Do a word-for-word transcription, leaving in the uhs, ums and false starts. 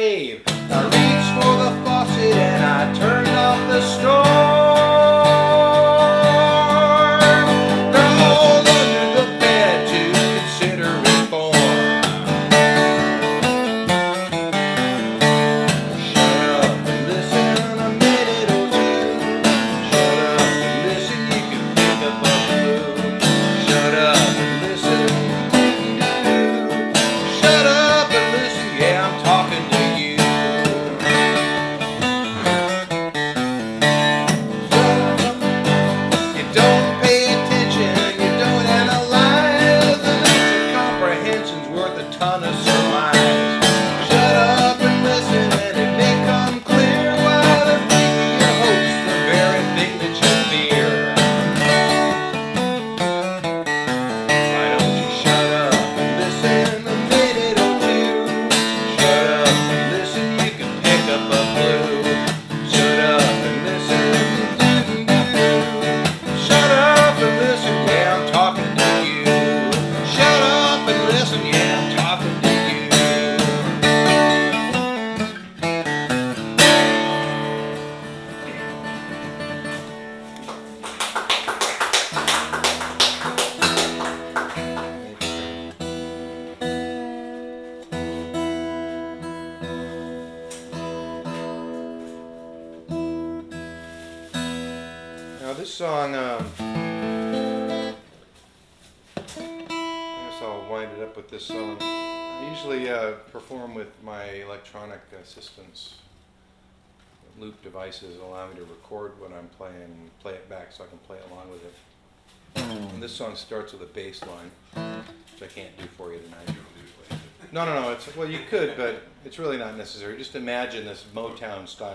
slave. I reached for the faucet and I turned off the storm. They're all under the bed to consider reform. Shut up and listen a minute or two. Shut up and listen, you can pick up a clue. Shut up and listen. Shut up and listen, yeah, I'm talking to you. You don't pay attention, you don't analyze, and that's your comprehension's worth a ton of surmise. Shut up and listen, and it may come clear why they're making your hopes the very thing that you fear. Why don't you shut up and listen a minute or two? Shut up and listen, you can pick up a clue. Shut up and listen. Shut up and listen, yeah, I'm talking to you. Shut up and listen, yeah, I'm talking to you. Now this song, um, I guess I'll wind it up with this song. I usually uh, perform with my electronic assistants. Loop devices allow me to record what I'm playing and play it back so I can play along with it. And this song starts with a bass line, which I can't do for you tonight. No, no, no. It's well, you could, but it's really not necessary. Just imagine this Motown style.